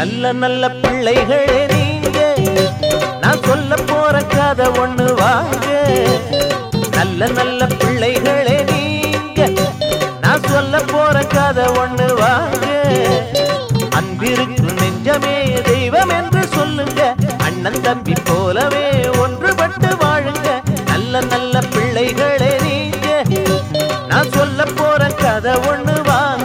நல்ல நல்ல பிள்ளைகளே நீங்க, நான் சொல்ல போற கதை ஒண்ணு வாங்க. நல்ல நல்ல பிள்ளைகளே நீங்க, நான் சொல்ல போற கதை ஒண்ணு வாங்க. அன்பிருக்கும் நெஞ்சமே தெய்வம் என்று சொல்லுங்க, அண்ணன் தம்பி போலவே ஒன்றுபட்டு வாழுங்க. நல்ல நல்ல பிள்ளைகளே நீங்க, நான் சொல்ல போற கதை ஒண்ணு வாங்க.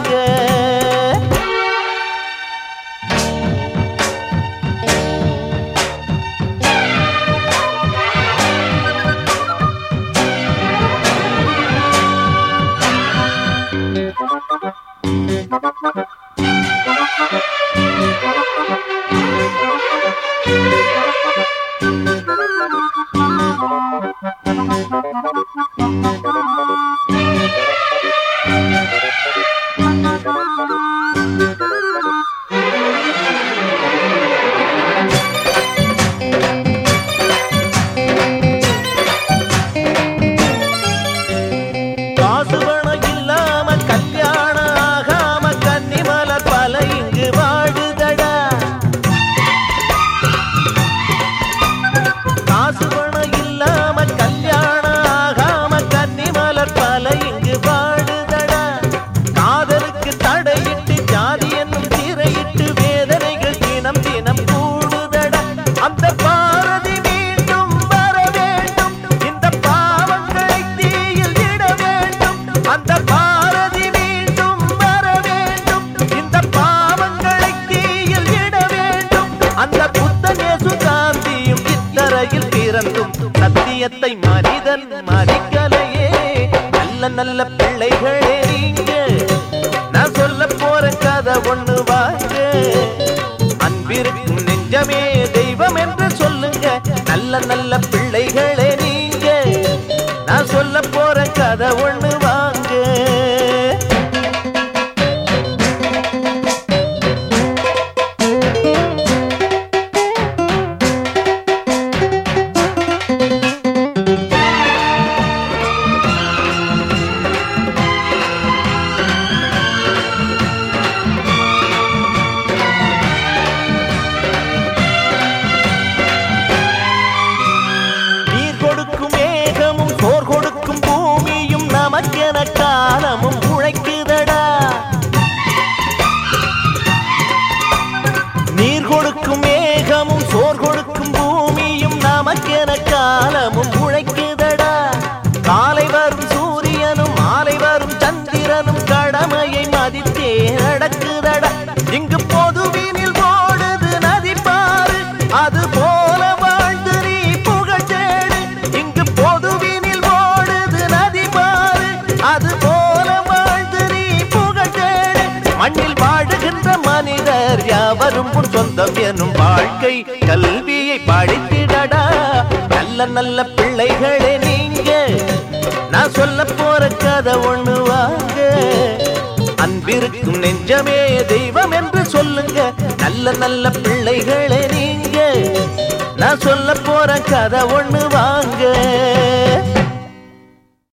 சத்தியத்தை மனிதன் மதிக்கலையே. நல்ல நல்ல பிள்ளைகளே நீங்க, நான் சொல்ல போற கதை ஒண்ணு வாங்க. அன்பிருக்கும் நெஞ்சமே தெய்வம் என்று சொல்லுங்க. நல்ல நல்ல பிள்ளைகளே நீங்க, நான் சொல்ல போற கதை ஒண்ணு வாங்க. நமக்கென காலமும் உழைக்குதடா. நீர் கொடுக்கும் மேகமும் சோர் கொடுக்கும் பூமியும் நமக்கென காலமும் உழைக்குதடா. காலை வரும் சூரியனும் மாலை வரும் சந்திரனும் கடமையை மதித்தே நடக்குதடா. இங்கு பொதுவினில் ஓடுது நதி பாரு, அது போல வாழ்ந்து நீ புகழ் தேடு. இங்கு பொதுவினில் ஓடுது நதி பாரு, அது போல வாழ்ந்து நீ புகழ் தேடு. மண்ணில் வாழுகின்ற மனிதர் யாவரும் உன் சொந்தம் எனும் வாழ்க்கை கல்வியை படித்திடடா. நல்ல நல்ல பிள்ளைகளே நீங்க, நான் சொல்ல போற கதை ஒண்ணு வாங்க. அன்பிருக்கும் நெஞ்சமே தெய்வம் என்று சொல்லுங்க. நல்ல நல்ல பிள்ளைகளே நீங்க, நான் சொல்ல போற கதை ஒண்ணு